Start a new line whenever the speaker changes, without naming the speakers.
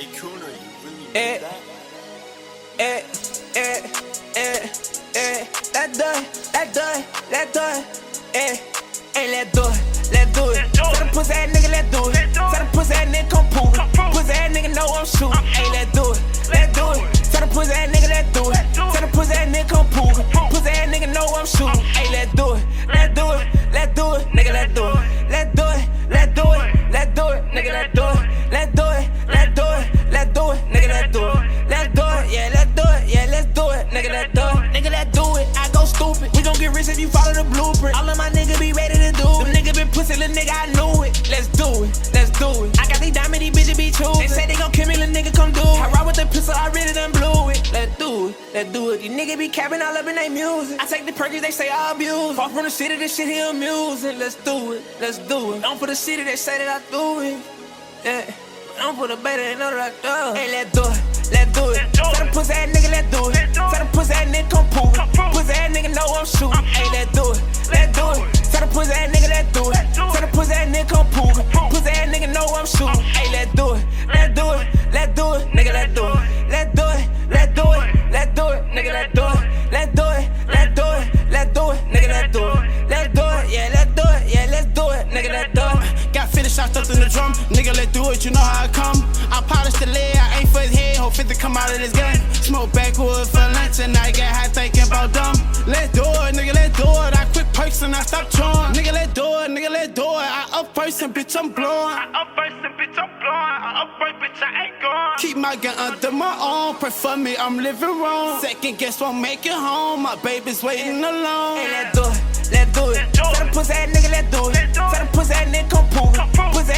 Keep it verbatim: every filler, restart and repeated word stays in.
Hey, Kuna, you really
Eh,
need that?
eh, eh, eh, eh, let's do it, let's do it, let's do it, eh, hey, let's do it, let's do it. Tell the pussy ass nigga, let's do it. Tell the pussy ass nigga, come prove it. Pussy ass nigga know I'm shooting. Hey, let's do it, let's do it. Tell the pussy ass nigga, let's do it. Tell the pussy ass nigga, come prove it. Pussy ass nigga know I'm shooting. Hey, let's do it, let's do it, let's do it, nigga, let's do it. Let's do it, let's do it, let's do it, nigga, let's do it. Let's do it, let's do it, let's do it, nigga, let's do it. Let's do it, yeah, let's do it, yeah, let's do it, nigga, let's do it. Nigga, let's do it, I go stupid. We gon' get rich if you follow the blueprint. All of my niggas be ready to do it. Them niggas been pussy, little nigga, I knew it. Let's do it, let's do it. I got these diamonds, these bitches be choosing. They say they gon' kill me, little nigga, come do it. I ride with the pistol, I really done blew it. Let's do it, let's do it. These niggas be capping all up in they music. I take the perkins, they say I abuse. Far from the city, this shit here amusing. Let's do it, let's do it. Don't for the city, they say that I do it. Yeah. I'm for the better, they know that I do it. Hey, let's do it, let's do it. Tell the pussy ass nigga, let's do it. Tell the pussy ass nigga, come prove it. Pussy ass nigga know I'm shooting. Hey, let's do it, let's do it. Tell the pussy ass nigga, let's do it. Tell the pussy ass nigga, come prove it. Pussy ass nigga know I'm shooting. Hey, let's do it, let's do it, let's do it, nigga, let's do it. Let's do it, let's do it, let's do it, nigga, let's do it. Let's do it, let's do it, let's do it, nigga, let's do it. Let's do it, yeah, let's do it, yeah, let's do it, nigga, let's do it.
Got fifty shots stuffed in the drum, nigga, let's do it, you know how I come. I polish the lead, I aim for his head, hope fifty come out of this gun. Smoke backwood for lunch and I get high thinking about dumb. Let's do it, nigga, let's do it. I quit perks and I stop chewing. Nigga, let's do it, nigga, let's do it. I up first and bitch, I'm blowing.
I up first and bitch, I'm blowing. I up first, bitch, I ain't going.
Keep my gun under my arm, prefer me, I'm living wrong. Second guess won't make it home, my baby's waiting alone.
Hey, let's do it, let's do it. Tell the pussy ass nigga, let's do it. Tell the pussy ass nigga, come prove it. Pussy